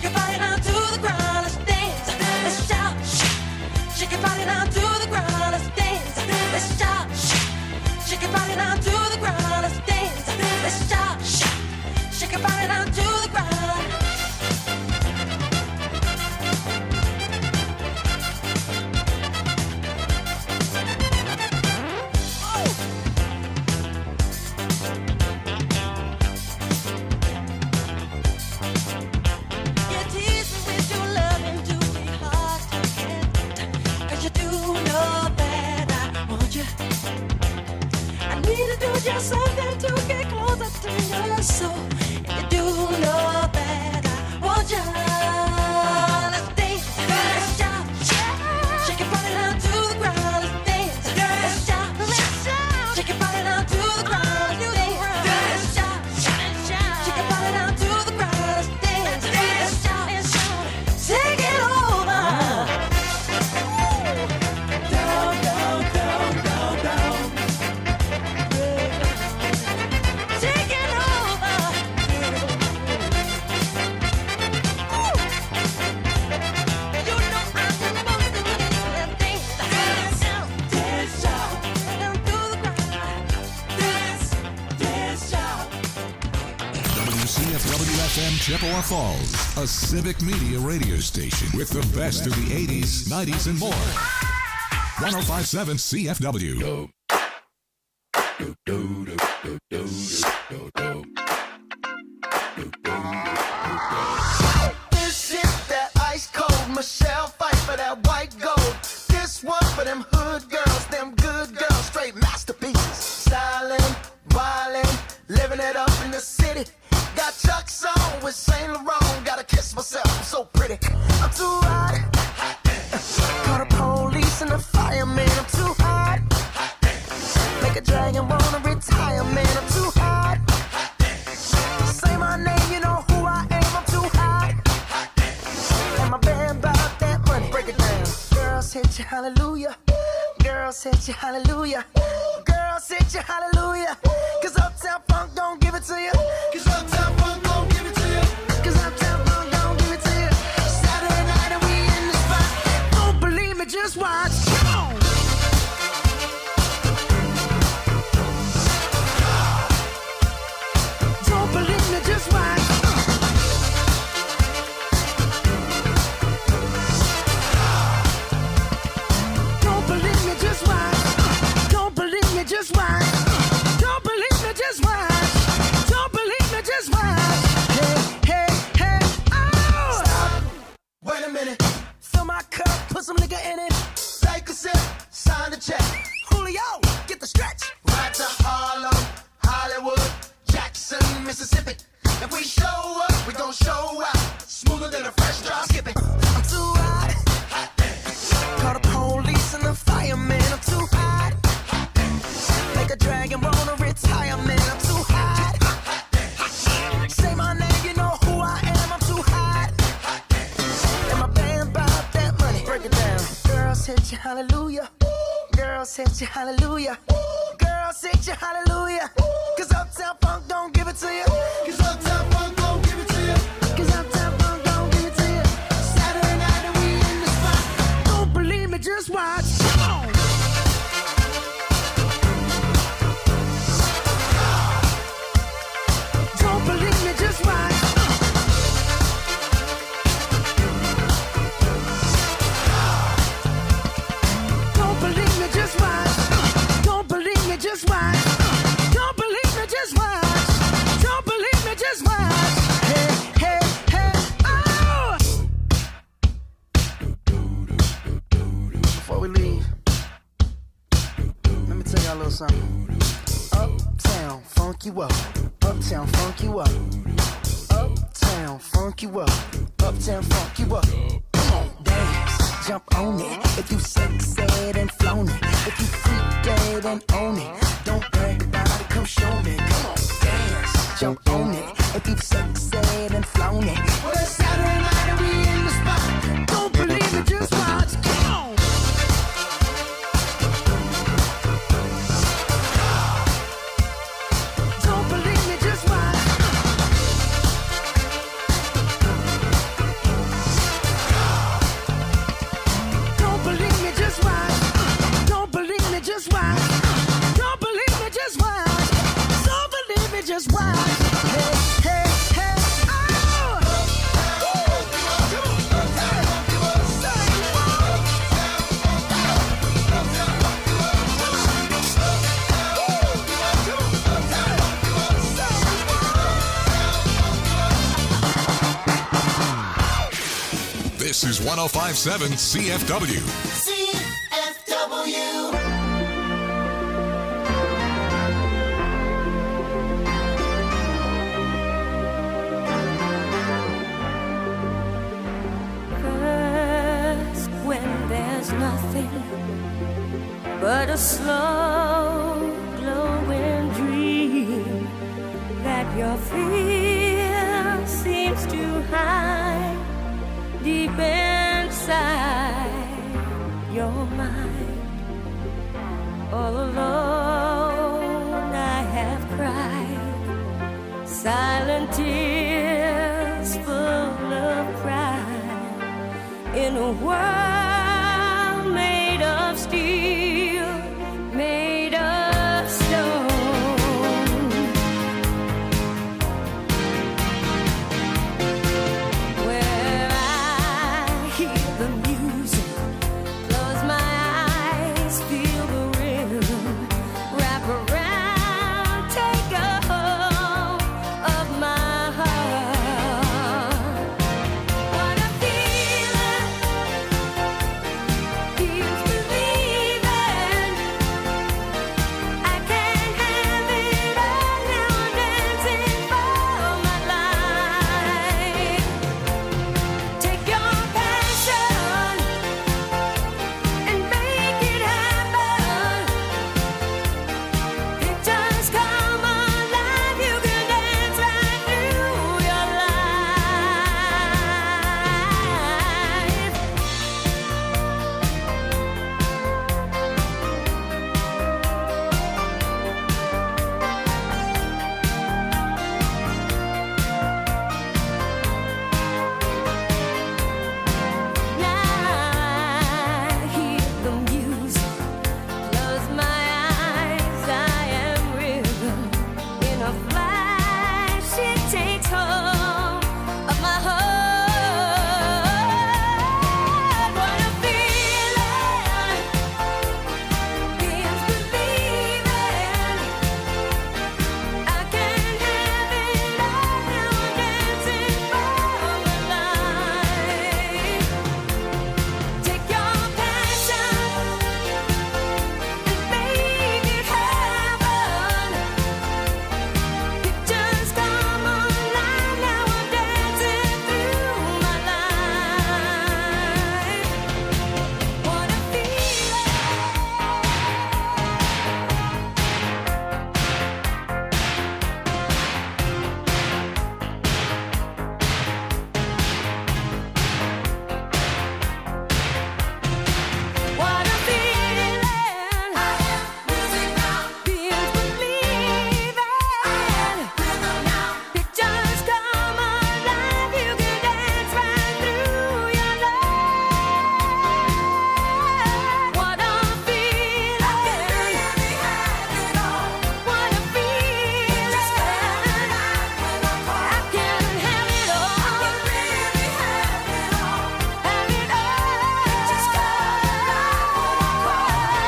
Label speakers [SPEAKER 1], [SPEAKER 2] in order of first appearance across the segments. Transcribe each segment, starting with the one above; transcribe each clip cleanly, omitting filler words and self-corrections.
[SPEAKER 1] Chippewa Falls, a civic media radio station with the best of the 80s, 90s, and more. 105.7 CFW.
[SPEAKER 2] This is that ice cold Michelle fight for that white gold. This one for them hood girls, them good girls, straight masterpieces. Styling, wildin', living it up in the city. Got Chuck's on with Saint Laurent. Gotta kiss myself, I'm so pretty. I'm too hot. Call the police and the fireman. I'm too hot. Make a dragon wanna retire, man. I'm too hot. Say my name, you know who I am. I'm too hot. And my band about that money. Break it down. Girls hit you, hallelujah. Girls hit you, hallelujah. Girls hit you, hallelujah. Cause Uptown Funk don't give it to you. Cause Uptown Funk don't give it to you. Cause Uptown Funk don't give it to you. Saturday night and we in the spot. Don't believe me, just watch. Come on. Don't believe me, just watch. Don't believe me, just watch. Don't believe me, just watch. Don't believe me, just watch. Don't believe me, just watch. Hey, hey, hey, oh! Stop. Wait a minute. Fill my cup, put some nigga in it. Take a sip, sign the check. Julio, get the stretch. Right to Harlem, Hollywood, Jackson, Mississippi. If we show up, we gon' show out. Smoother than a fresh drop. Skip it. I'm too hot. Call the police and the fireman. I'm too hot. Make a dragon wanna retire, man. I'm too hot. Say my name, you know who I am. I'm too hot. And my band bought that money. Break it down. Girls hit you, hallelujah. Girls hit you, hallelujah. Girls hit you, hallelujah. Cause Uptown Funk don't give it to you. Cause Uptown Funk don't give it to you. Cause Uptown Funk don't give it to you. Saturday night and we in the spot. Don't believe me, just watch. Come on. Don't believe me, just watch. Don't believe me, just watch. Don't believe me, just watch. Don't believe me, just watch. Don't believe me, just watch. Hey, hey, hey, oh! Before we leave, let me tell y'all a little something. Uptown, funk you up. Uptown, funk you up. Uptown, funk you up. Uptown, funk you up. Come on, dance, jump on it. If you sexed and flown it. If you freak dead and own it. Don't brag about it, come show me. Come on, dance, jump on it. If you sexed and flown it. Well, it's Saturday night and we in the spot. Don't believe it, just watch. Come on. Don't believe me, just watch.
[SPEAKER 1] This is 105.7 CFW.
[SPEAKER 3] CFW.
[SPEAKER 4] First, when there's nothing but a slow glowing dream that your fear seems to hide deep inside your mind. All alone I have cried silent tears full of pride in a world made of steel, made of stone. Where I hear the music, close my eyes, feel the rhythm, wrap around, take a hold of my heart. What a feeling, feels believing. I can't have it all now, I'm dancing for my life. Take your passion and make it happen. Pictures come alive, you can dance right through your life. Now I hear the music, close my eyes, I am rhythm. In a flash, it takes hold of my heart. What a feeling, feels believing. I can't have it all now, I'm dancing for my life. Take your passion and make it happen. Pictures come alive, now I'm dancing through my life. What a feeling. What a feeling. I am music now. Feels believing. I am rhythm now. Pictures come alive. You can dance right through your life. What a feeling. I can really have it all. What a feeling. Just come alive when I call. I can have it all. I can really have it all. Have it all. Just come alive when I call.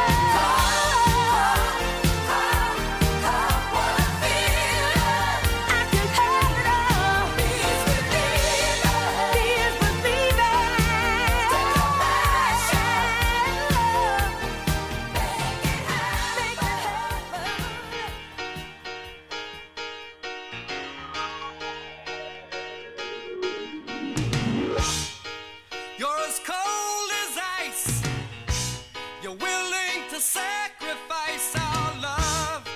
[SPEAKER 4] What a feeling. I can have it all. Feels believing. Feels believing. Take your passion. Make it happen.
[SPEAKER 5] You're as cold as ice. You're willing to sacrifice our love.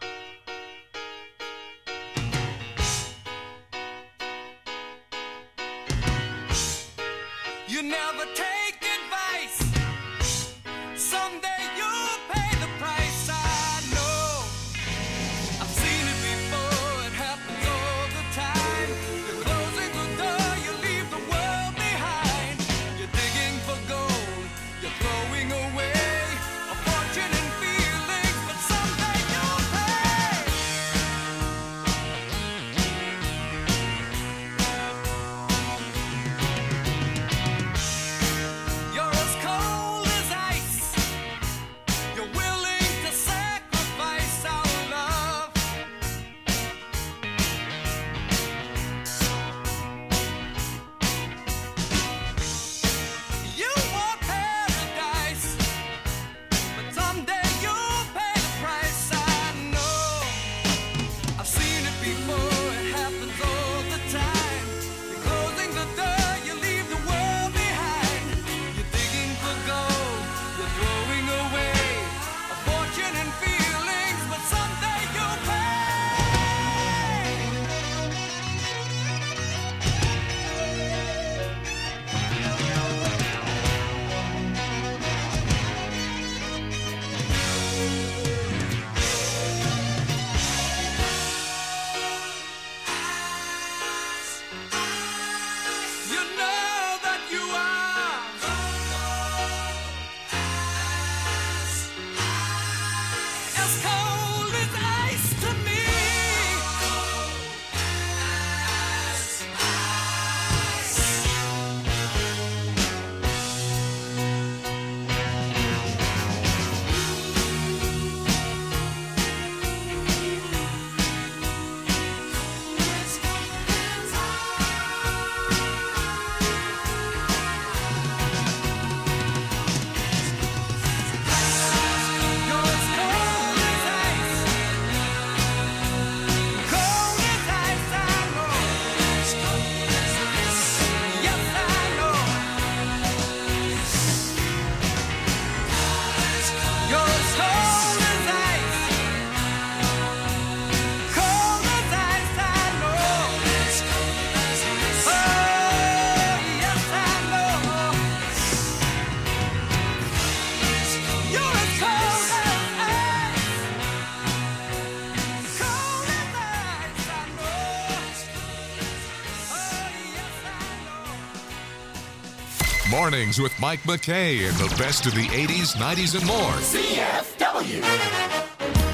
[SPEAKER 5] You never take advice. Someday you'll pay the price. I know. I've seen it before. It happens all the time. You're closing the door. You leave the world behind. You're digging for gold. You're throwing away a fortune and feelings. But someday you'll pay.
[SPEAKER 1] Mornings with Mike McKay and the best of the 80s, 90s, and more.
[SPEAKER 3] CFW.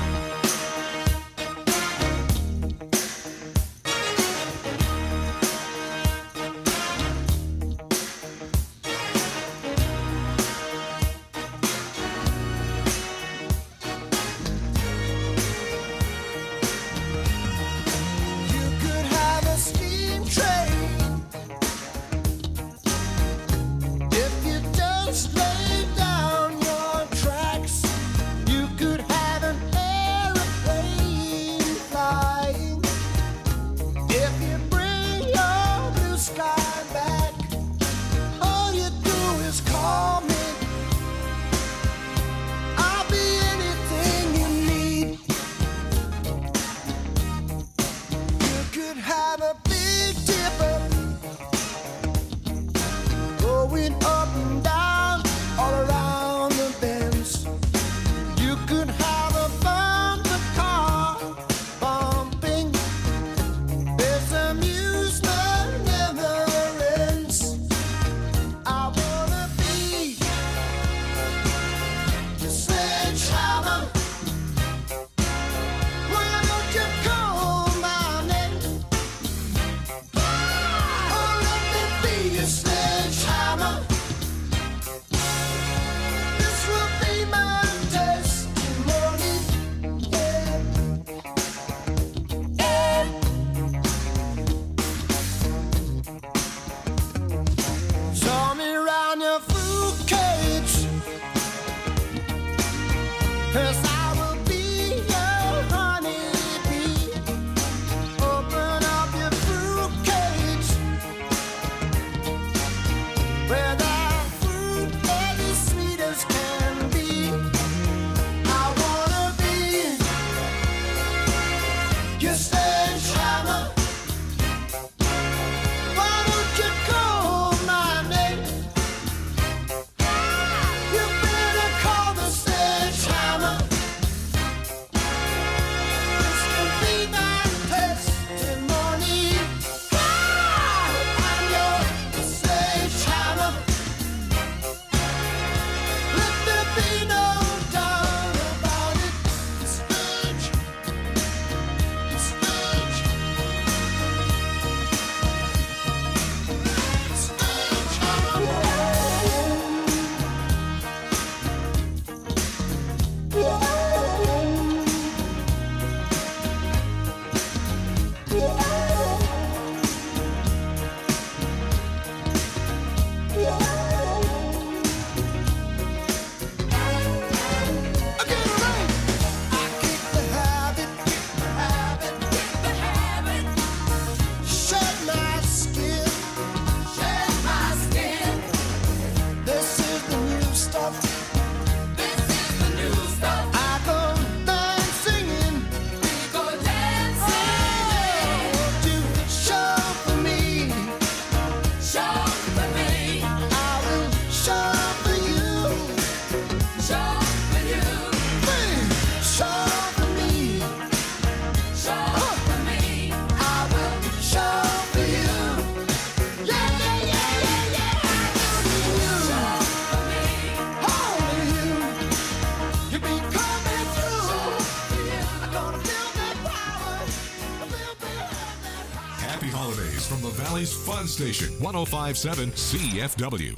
[SPEAKER 1] From the Valley's Fun Station, 105.7 CFW.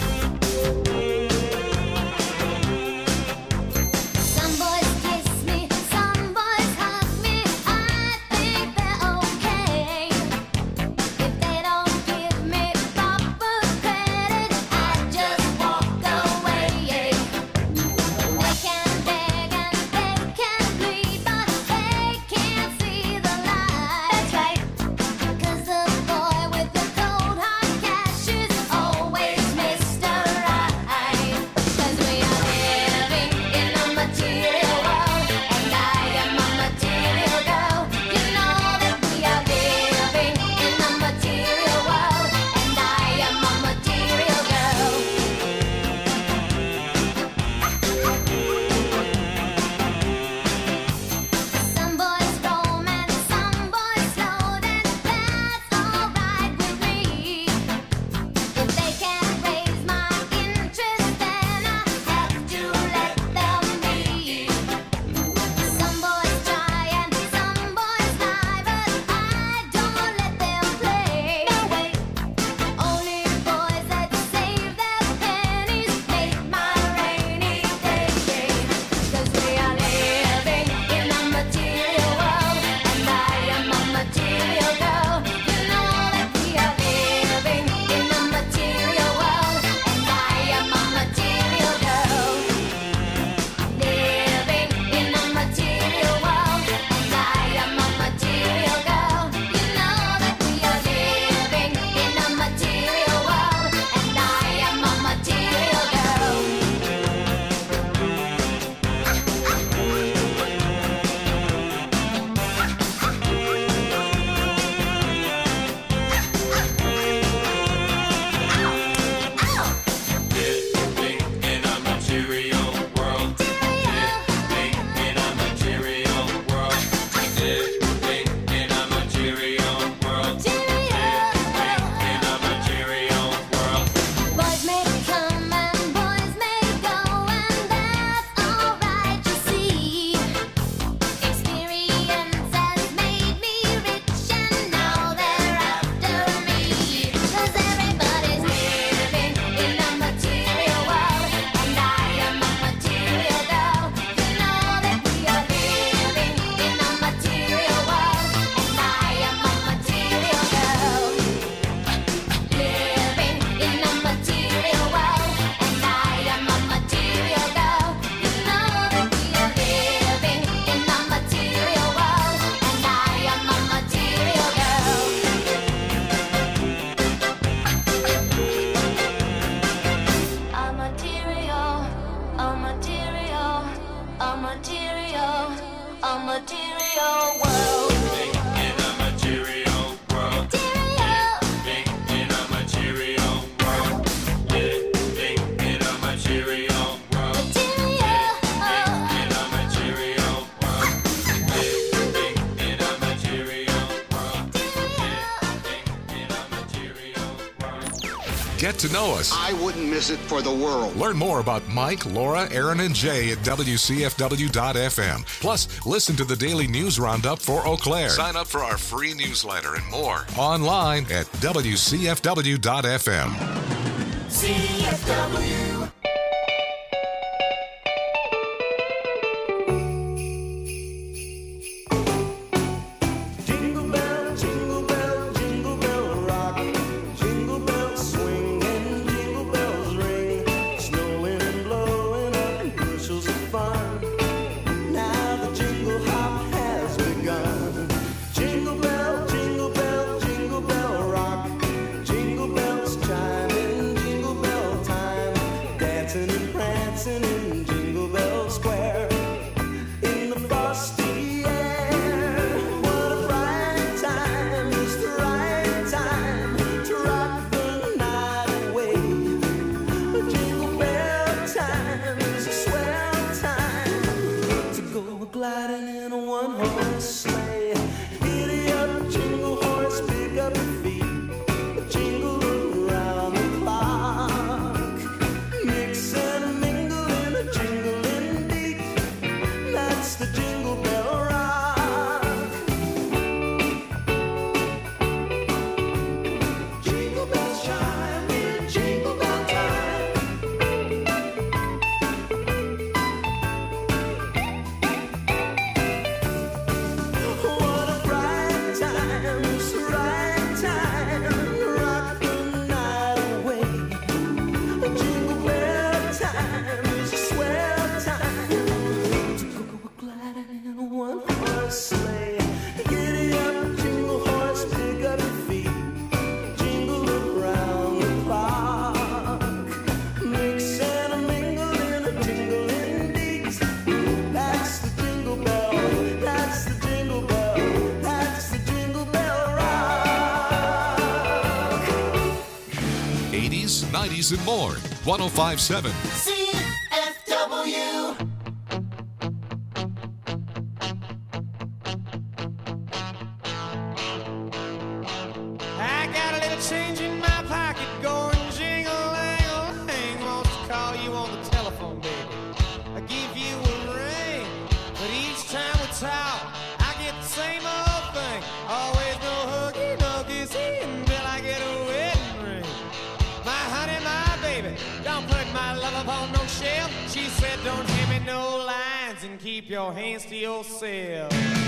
[SPEAKER 4] Some boys kiss me material world.
[SPEAKER 3] In a material world. Living in a material world. Living in a material world. Living in a material world. Living in a material world. Living in a material world.
[SPEAKER 1] Get to know us.
[SPEAKER 6] I wouldn't miss it for the world.
[SPEAKER 1] Learn more about Mike, Laura, Aaron, and Jay at WCFW.FM. Plus, listen to the daily news roundup for Eau Claire. Sign up for our free newsletter and more online at WCFW.FM.
[SPEAKER 3] CFW.
[SPEAKER 2] Jingle bell, jingle bell rock. Jingle bells swing and jingle bells ring. Snowing and blowing up bushels of fun. Now the jingle hop has begun. Jingle bell, jingle bell, jingle bell rock. Jingle bells chiming, jingle bell time. Dancing and prancing in Jingle Bell Square. In the frosty air, what a bright time, it's the right time to rock the night away. Jingle bell time is a swell time to go gliding in a one-horse sleigh. Giddy up, jingle horse, pick up your feet, jingle around the clock. Mix and mingle in a jingling beat. That's the Jingle Bell Rock. Jingle bells chime in Jingle Bell time. What a bright time, it's the right time to rock the night away. Jingle bell time is a swell time to go gliding in a one-horse sleigh. Giddy up, jingle horse, pick up your feet, jingle around the clock. Mix and a mingle in a jingling beat. That's the Jingle Bell, that's the Jingle Bell, that's the Jingle Bell Rock.
[SPEAKER 1] 80s, 90s, and more. 1057.
[SPEAKER 3] CFW.
[SPEAKER 5] I got a little change in my pocket going jingle-lang-a-lang. Wants to call you on the telephone, baby. I give you a ring, but each time we talk, I get the same old thing. Always no huggy, no kissy until I get a wedding ring. My honey, my baby, don't put my love upon no shelf. She said, don't hand me no lines and keep your hands to yourself.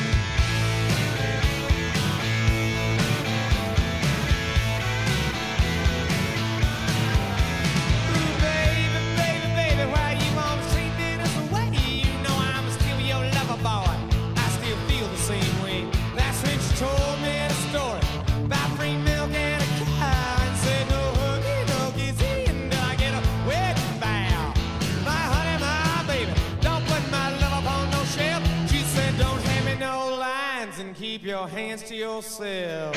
[SPEAKER 5] Baby, baby, baby, why you wanna treat this way? You know I'm still your lover boy. I still feel the same way. That's when she told me the story about free milk and a cow, and said no huggy, no kissy until I get a wedding vow. My honey, my baby, don't put my love upon no shelf. She said don't hand me no lines and keep your hands to yourself.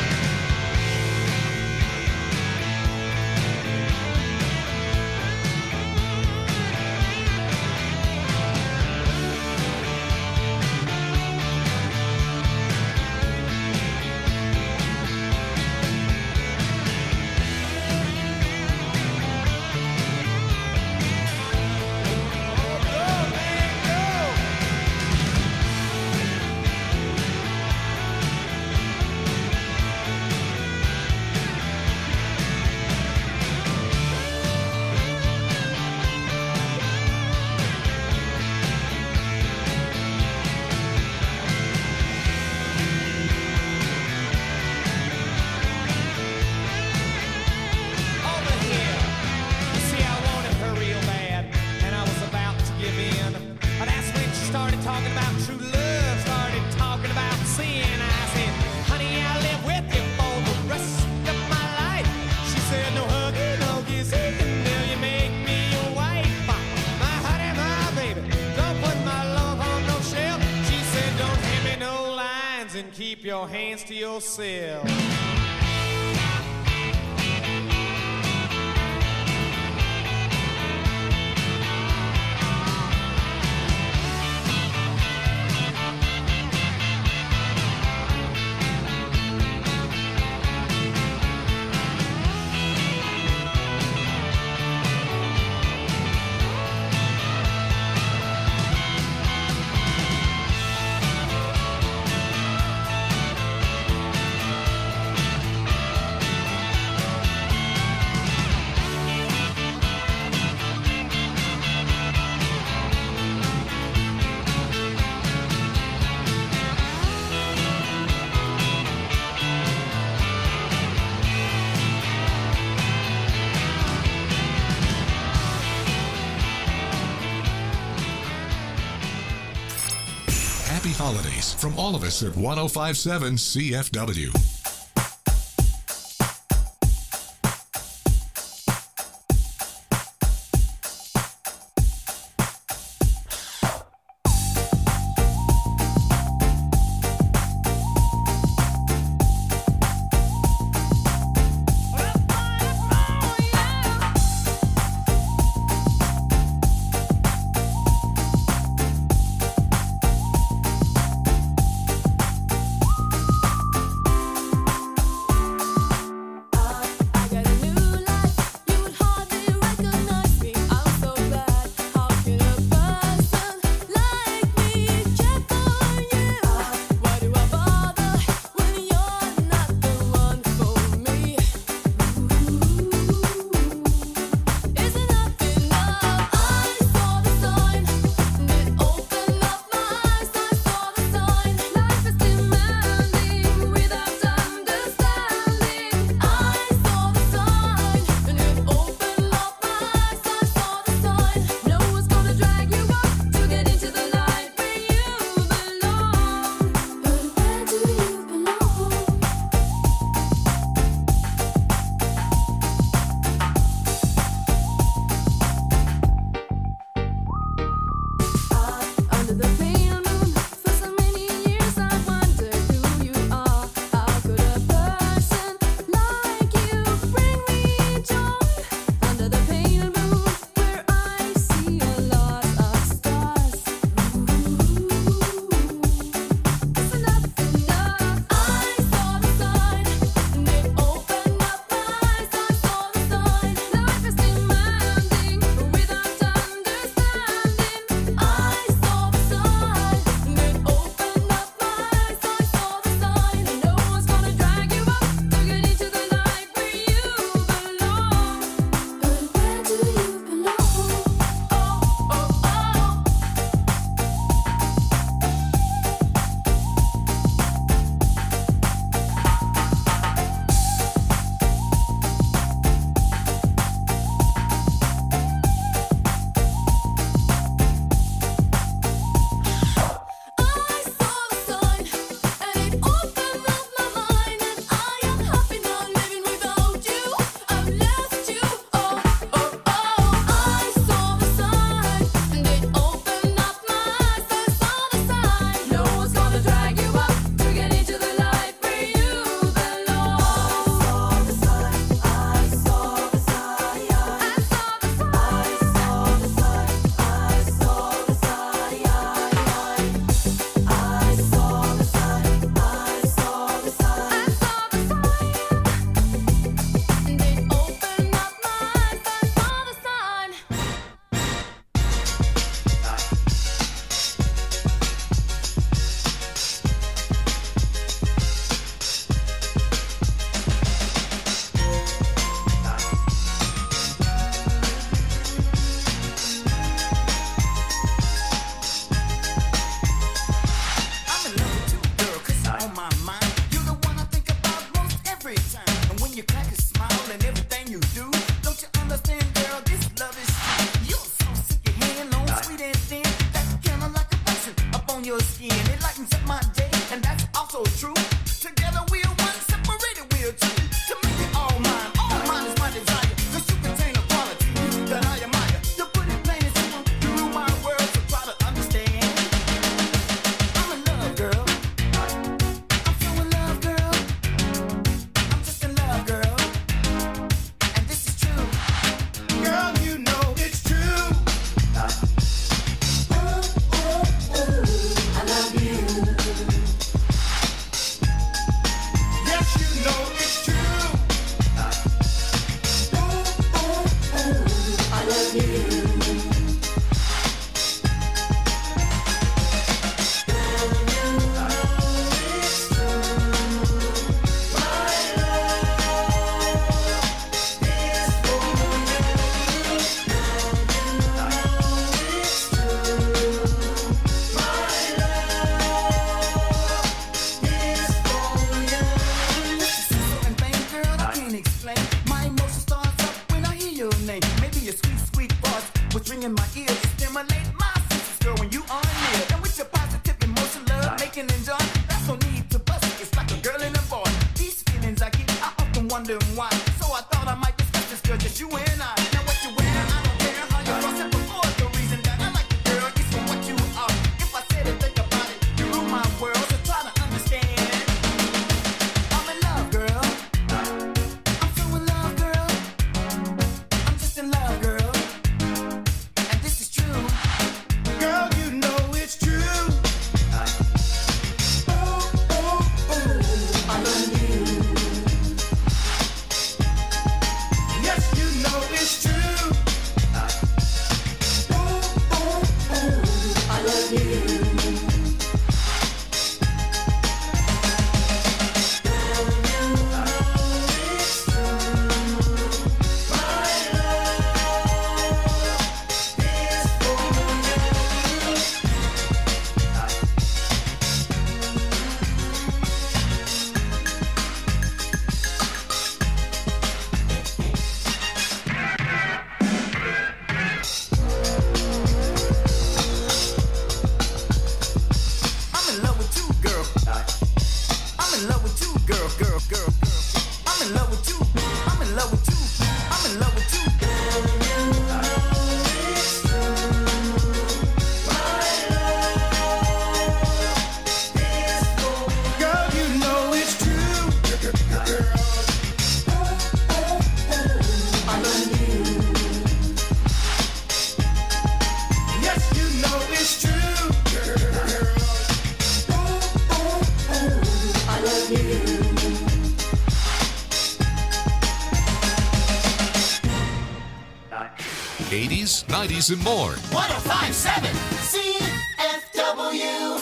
[SPEAKER 7] and keep your hands to yourself.
[SPEAKER 1] Happy holidays from all of us at 1057 CFW.
[SPEAKER 8] can enjoy. That's no need to bust it. It's like a girl and a boy. These feelings I get, I often wonder why. So I thought I might discuss this girl, just you and I. Now what you wear, I don't care how you cross it before. The reason that I like the girl is for what you are. If I said it, think about it, you rule my world. So try to understand. I'm in love, girl. I'm so in love, girl. I'm just in love, girl. And this is true.
[SPEAKER 7] Girl, you know it's true.
[SPEAKER 8] I love you.
[SPEAKER 7] Yes, you know it's true.
[SPEAKER 8] I love you. I'm in love with you, girl. I'm in love with you, girl, girl, girl, girl. I'm in love with you. I'm in love with you. I'm in love with you.
[SPEAKER 7] Girl, you know it's true.
[SPEAKER 8] I love you.
[SPEAKER 7] Yes, you know it's true.
[SPEAKER 8] I love you.
[SPEAKER 1] 80s, 90s, and more.
[SPEAKER 8] 1057 CFW.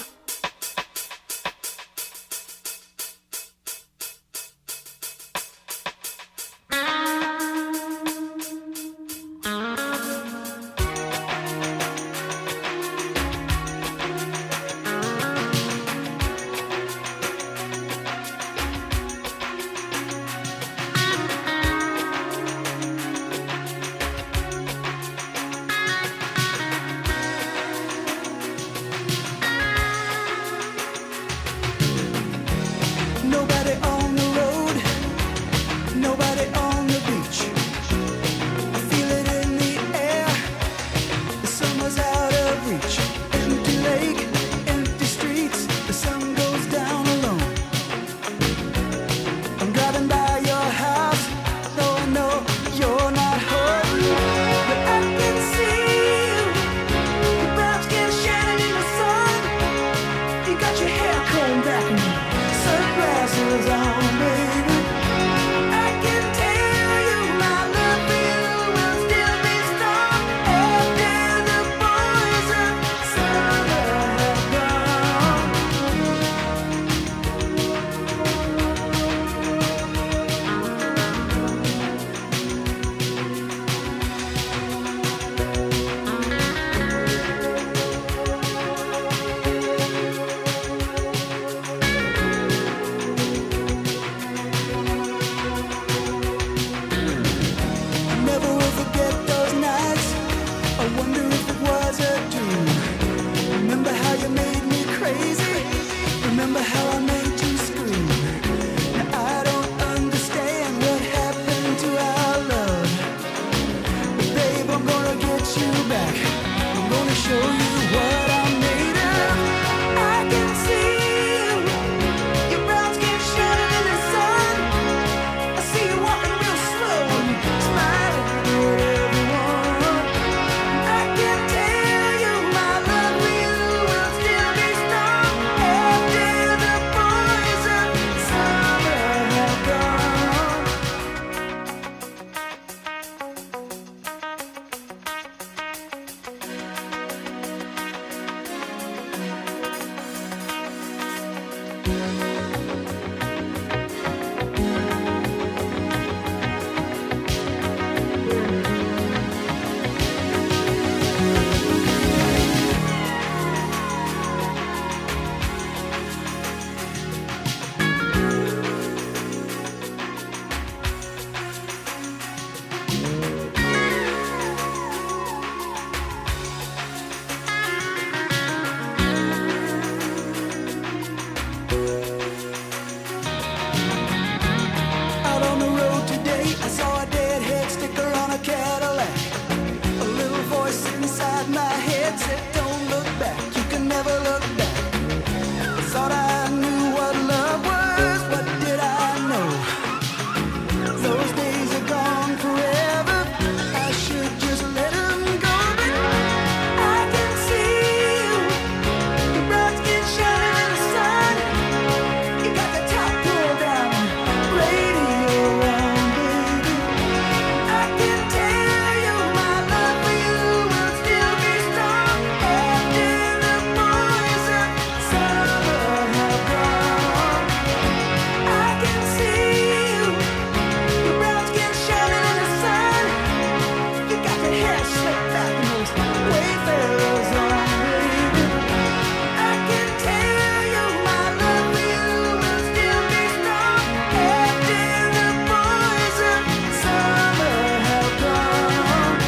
[SPEAKER 2] Nobody on the road, nobody on the beach. I feel it in the air, the summer's out of reach. Empty lake, empty streets, the sun goes down alone. I'm driving by your house, though I know you're not home. But I can see you, your brown skin shining in the sun. You got your hair combed back and sunglasses on, baby. I can tell you my love for you will still be strong after the boys of summer have gone. Never will forget those nights. I wonder if it was a dream. Remember how you made me crazy? Remember how I made you scream? Now I don't understand what happened to our love. But babe, I'm gonna get you back. I'm gonna show you what I'm made of. I can see you, your brown skin shining in the sun. I see you walking real slow and smiling at everyone. I can tell you my love for you will still be strong after the boys of summer have gone. never look back. I thought I knew what love was, but did I know? Those days are gone forever. I should just let them go. But I can see you, the brown skin shining in the sun. You got the top pulled down, radio on, baby. I can tell you my love for you will still be strong after the boys of summer have gone. I can see you, the brown skin shining in the sun. You got your hair slicked back and those wayfarers on, baby. I can tell you my love for you will still be strong after the boys of summer have gone.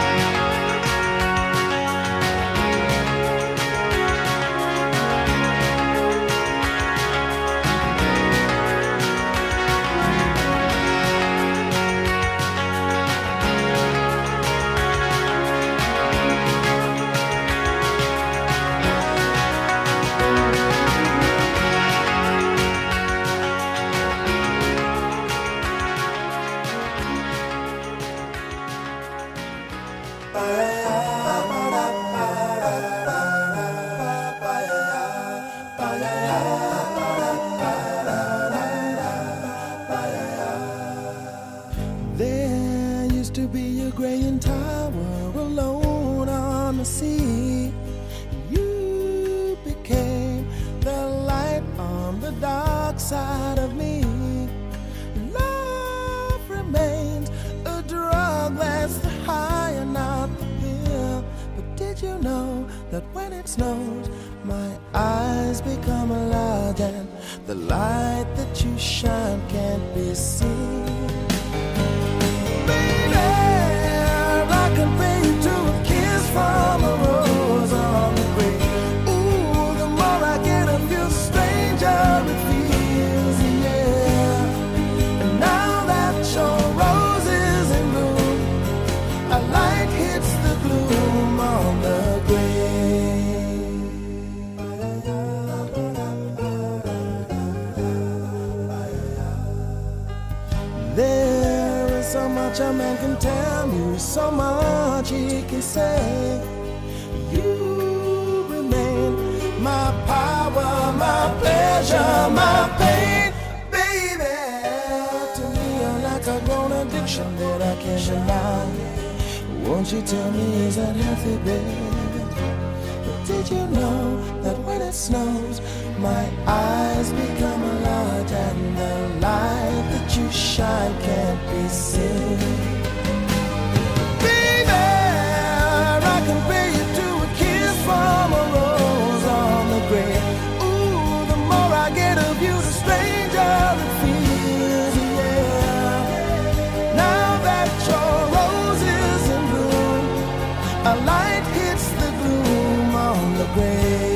[SPEAKER 2] There used to be a graying tower alone on the sea. You became the light on the dark side of me. Love remains a drug that's the high and not the pill. But did you know that when it snows, my eyes become large and the light that you shine can't be seen? I compare you to a kiss from a rose on the grave. Ooh, the more I get of you, the stranger it feels, yeah. And now that your rose is in bloom, a light hits the gloom on the grave. There is so much a man can tell you, so much he can say. You remain my power, my pleasure, my pain, baby. To me, you're like a grown addiction that I can't deny. Won't you tell me, is that healthy, baby? But did you know that when it snows, my eyes become large and the light that you shine can't be seen? Baby, I compare you to a kiss from a rose on the grave. Ooh, the more I get of you, the stranger it feels, yeah. Now that your rose is in bloom, a light hits the gloom on the grave.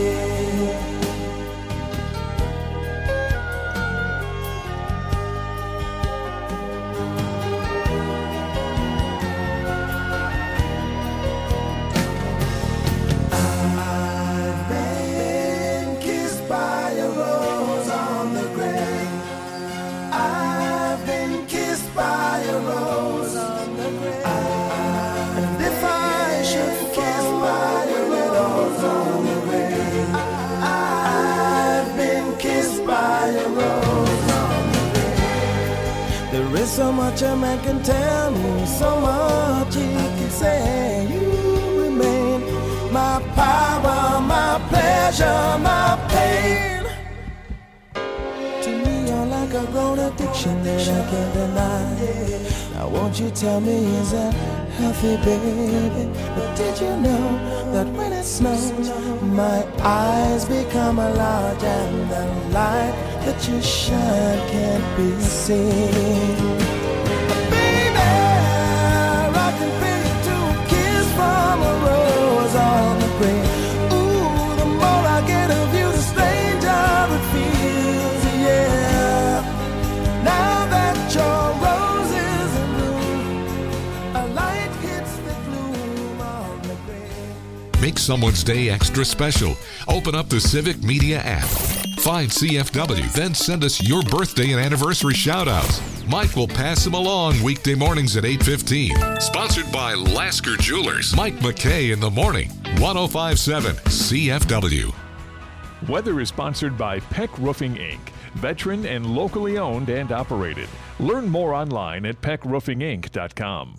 [SPEAKER 2] I've been kissed by a rose on the grave. I've been kissed by a rose on the grave. And if I should kiss by a rose on the grave, I've been kissed by a rose on the grave. There is so much a man can tell me, so much he can say. You remain my power, my pleasure, my pain. To me, you're like a grown addiction that I can't deny. Now won't you tell me, is that healthy, baby? But did you know that when it snows, my eyes become large and the light that you shine can't be seen? Baby, I can feel you to a kiss from a rose on the grave. Ooh, the more I get of you, the stranger it feels, yeah. Now that your rose is in bloom, a light hits the gloom on the grave.
[SPEAKER 1] Mix someone's day extra special. Open up the Civic Media app. Find CFW, then send us your birthday and anniversary shout-outs. Mike will pass them along weekday mornings at 8:15. Sponsored by Lasker Jewelers. Mike McKay in the morning. 105.7 CFW.
[SPEAKER 9] Weather is sponsored by Peck Roofing, Inc., veteran and locally owned and operated. Learn more online at peckroofinginc.com.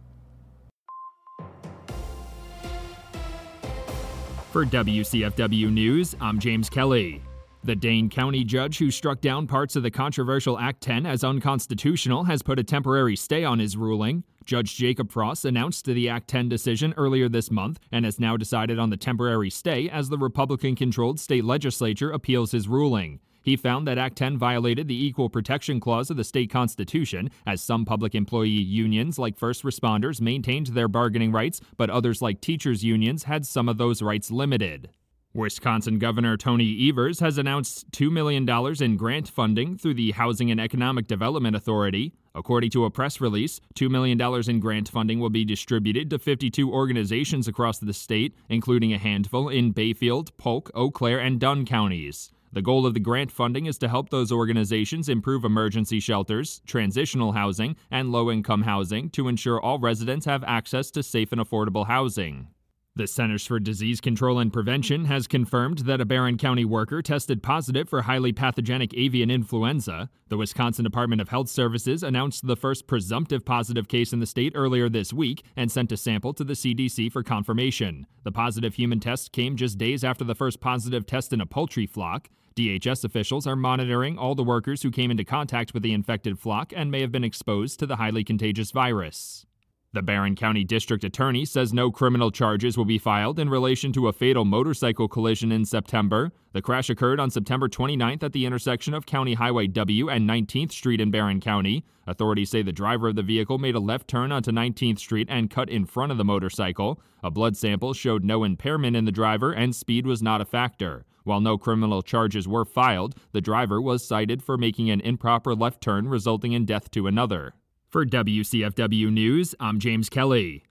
[SPEAKER 10] For WCFW News, I'm James Kelly. The Dane County judge who struck down parts of the controversial Act 10 as unconstitutional has put a temporary stay on his ruling. Judge Jacob Frost announced the Act 10 decision earlier this month and has now decided on the temporary stay as the Republican-controlled state legislature appeals his ruling. He found that Act 10 violated the Equal Protection Clause of the state constitution, as some public employee unions like first responders maintained their bargaining rights, but others like teachers' unions had some of those rights limited. Wisconsin Governor Tony Evers has announced $2 million in grant funding through the Housing and Economic Development Authority. According to a press release, $2 million in grant funding will be distributed to 52 organizations across the state, including a handful in Bayfield, Polk, Eau Claire, and Dunn counties. The goal of the grant funding is to help those organizations improve emergency shelters, transitional housing, and low-income housing to ensure all residents have access to safe and affordable housing. The Centers for Disease Control and Prevention has confirmed that a Barron County worker tested positive for highly pathogenic avian influenza. The Wisconsin Department of Health Services announced the first presumptive positive case in the state earlier this week and sent a sample to the CDC for confirmation. The positive human test came just days after the first positive test in a poultry flock. DHS officials are monitoring all the workers who came into contact with the infected flock and may have been exposed to the highly contagious virus. The Barron County District Attorney says no criminal charges will be filed in relation to a fatal motorcycle collision in September. The crash occurred on September 29th at the intersection of County Highway W and 19th Street in Barron County. Authorities say the driver of the vehicle made a left turn onto 19th Street and cut in front of the motorcycle. A blood sample showed no impairment in the driver and speed was not a factor. While no criminal charges were filed, the driver was cited for making an improper left turn resulting in death to another. For WCFW News, I'm James Kelly.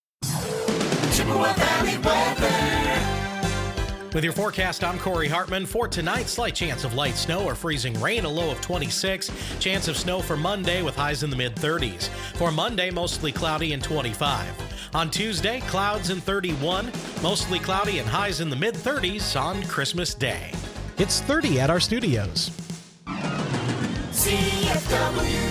[SPEAKER 11] Chippewa Valley weather. With your forecast, I'm Corey Hartman. For tonight, slight chance of light snow or freezing rain, a low of 26. Chance of snow for Monday with highs in the mid-30s. For Monday, mostly cloudy and 25. On Tuesday, clouds and 31. Mostly cloudy and highs in the mid-30s on Christmas Day. It's 30 at our studios.
[SPEAKER 3] CFW.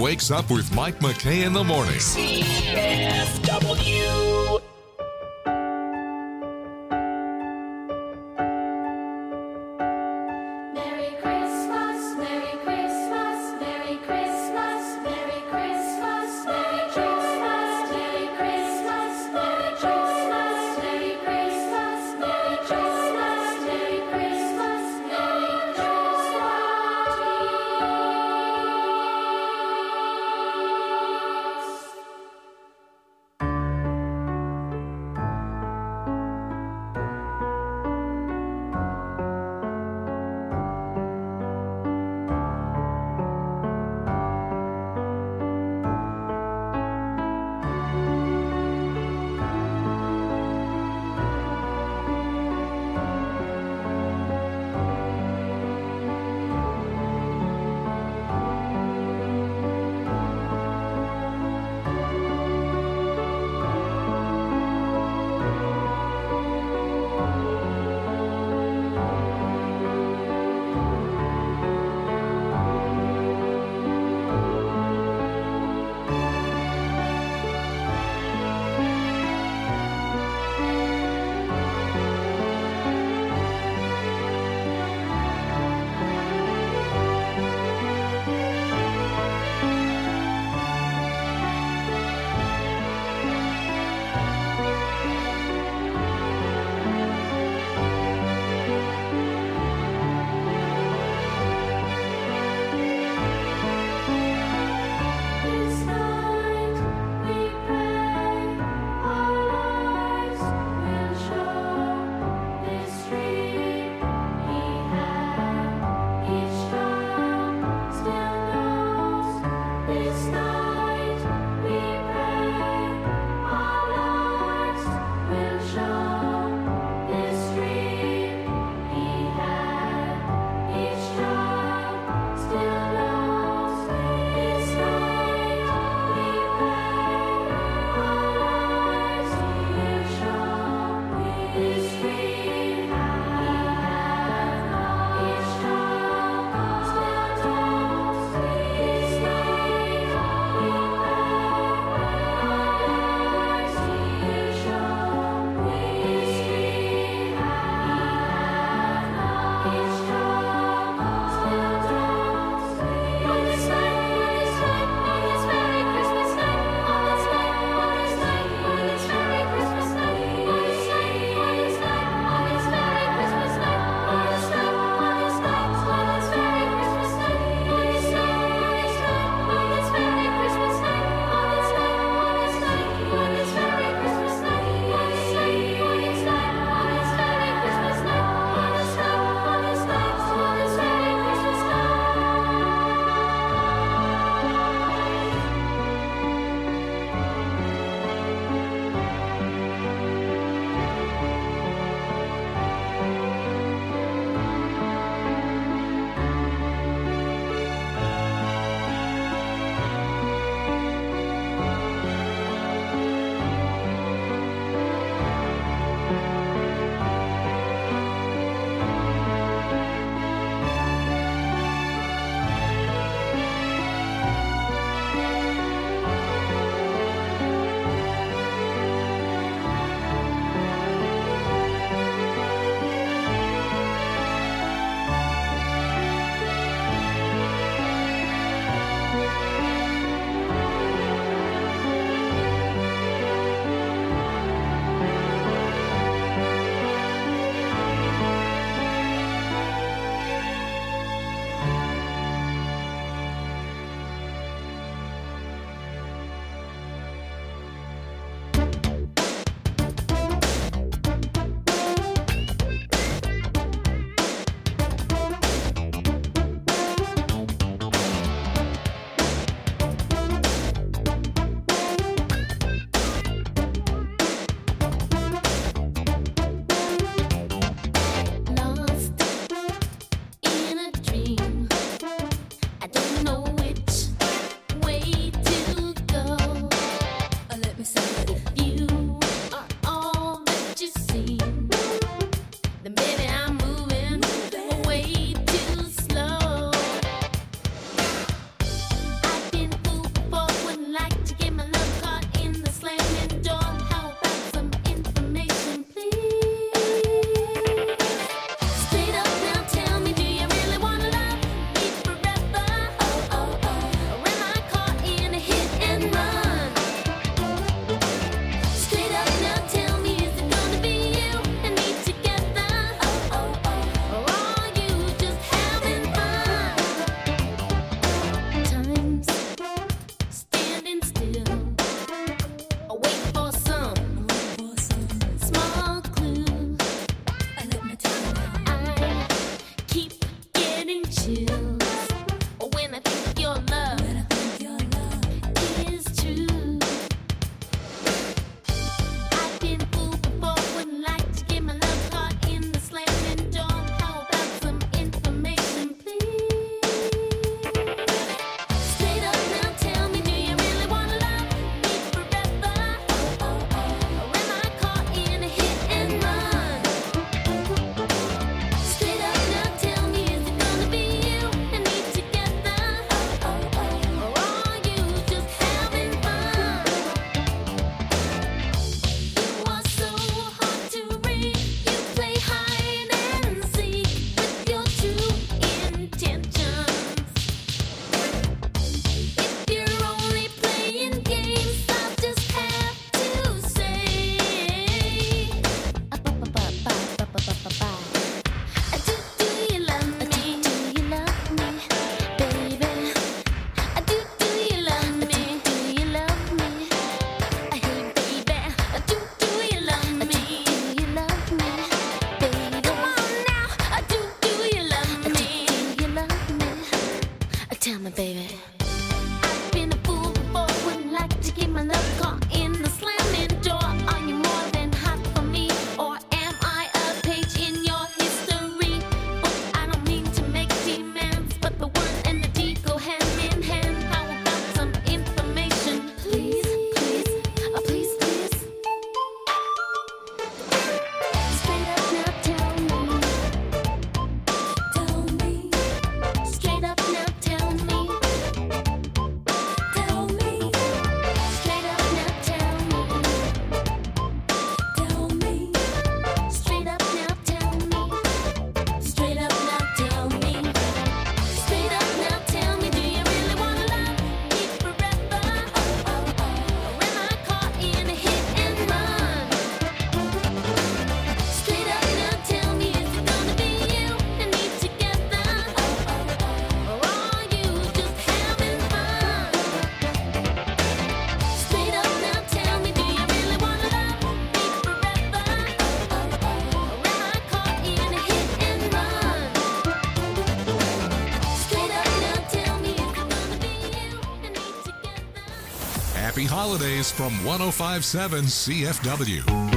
[SPEAKER 1] wakes up with Mike McKay in the morning.
[SPEAKER 12] CFW.
[SPEAKER 4] Merry Christmas, Merry Christmas, Merry Christmas, Merry Christmas, Merry Christmas, Merry Christmas, Merry Christmas, Merry Christmas, Merry Christmas, Merry Christmas, Merry Christmas.
[SPEAKER 1] Happy holidays from 105.7 CFW.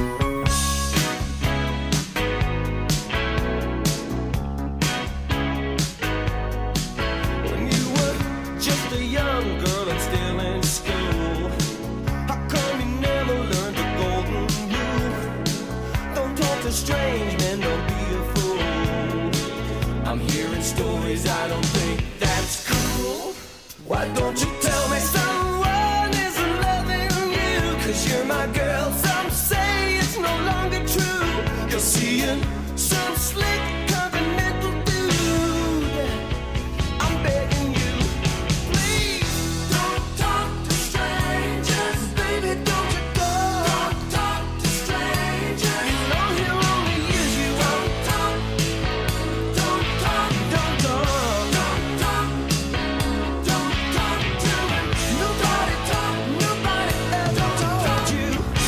[SPEAKER 12] When you were just a young girl and still in school, how come you never learned the golden rule? Don't talk to strange men, don't be a fool. I'm hearing stories, I don't think that's cool. Why don't you tell me someone isn't loving you? 'Cause you're my girl, some say it's no longer true. You're seeing some slick continental dude. I'm begging you, please don't talk to strangers. Baby, don't you go. Don't talk to strangers. You know he'll only use you. Don't talk. Don't talk. Don't talk. Don't talk. Don't talk to him. Nobody talk. Nobody ever told you.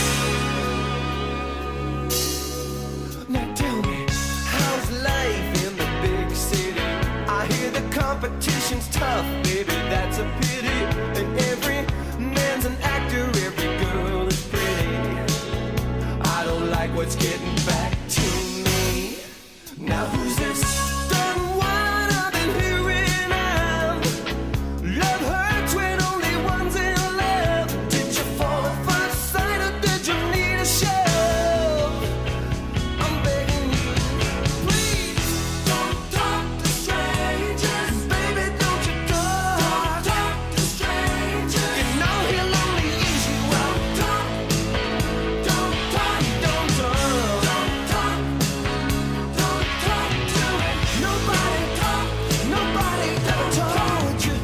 [SPEAKER 12] Now tell me, how's life in the big city? I hear the competition's tough, baby, that's a pity. And every man's an actor, every girl is pretty. I don't like what's getting back to me. Now who's this done one I've been hearing of? Love hurts when only one's in love. Did you fall at first sight or did you need a shove? I'm begging you, please don't talk to strangers. Baby, don't you go. Don't talk to strangers. You know he'll only use you. Don't talk. Don't talk. Don't talk. Don't talk. Don't talk to him. Nobody talk. Nobody ever told you.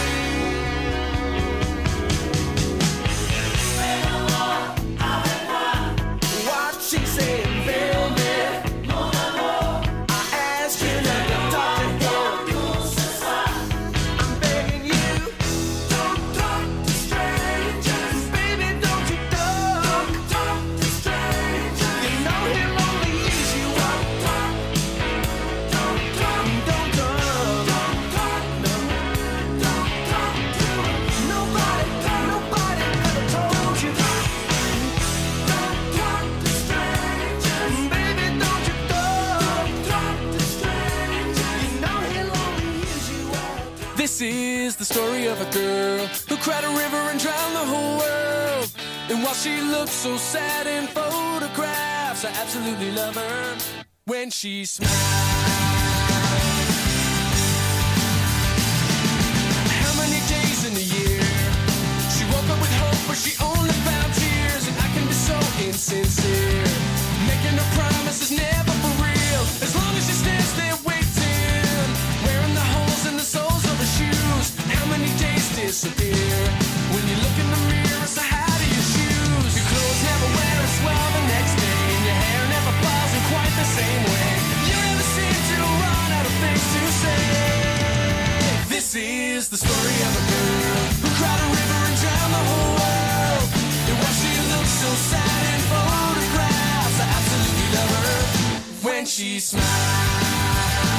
[SPEAKER 12] What she saying, baby? I asked you not to talk to him. I'm begging you, don't talk to strangers. Baby, don't you talk to strangers. You know he'll only use you. Don't talk. Don't talk. Don't talk. Don't talk. No. Don't talk to him. Nobody ever told you. Don't talk to strangers. Baby, don't you talk to strangers. You know he'll only use you.
[SPEAKER 5] This is the story of a girl who cried a river and drowned the whole world. And while she looks so sad in photographs, I absolutely love her when she smiles. How many days in a year she woke up with hope, but she only found tears? And I can be so insincere, making her promises never for real. As long as she stands there waiting, wearing the holes in the soles of her shoes. How many days disappear when you look in the mirror? So how do you choose? Your clothes never wear as well the next day, and your hair never falls in quite the same way. You never seem to run out of things to say. This is the story of a girl who cried a river and drowned the whole world. And while she looks so sad in photographs, I absolutely love her when she smiles.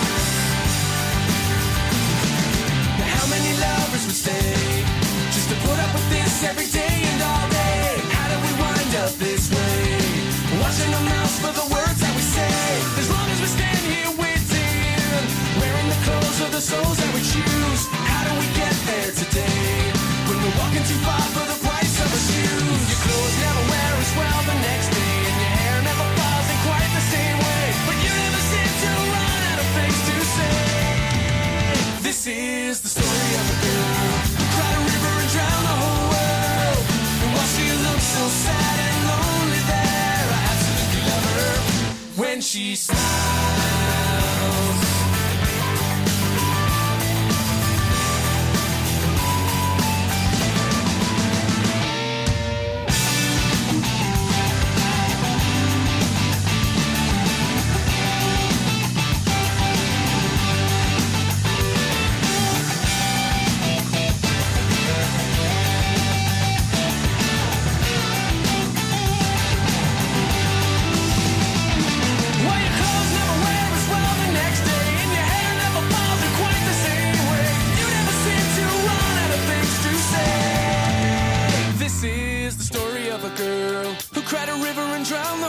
[SPEAKER 5] Now how many lovers would stay just to put up with this every day and all day? How do we wind up this way? Watching our mouths for the words that we say. As long as we stand here waiting, wearing the clothes of the souls that we choose. How do we get there today when we're walking too far for the price of a shoe? Your clothes never wear as well the next day, and your hair never falls in quite the same way. But you never seem to run out of things to say. This is the story of a girl who cried a river and drowned the whole world. And while she looks so sad and lonely there, I absolutely love her when she smiles. Well, your clothes never
[SPEAKER 13] of a girl who cried a river and drowned the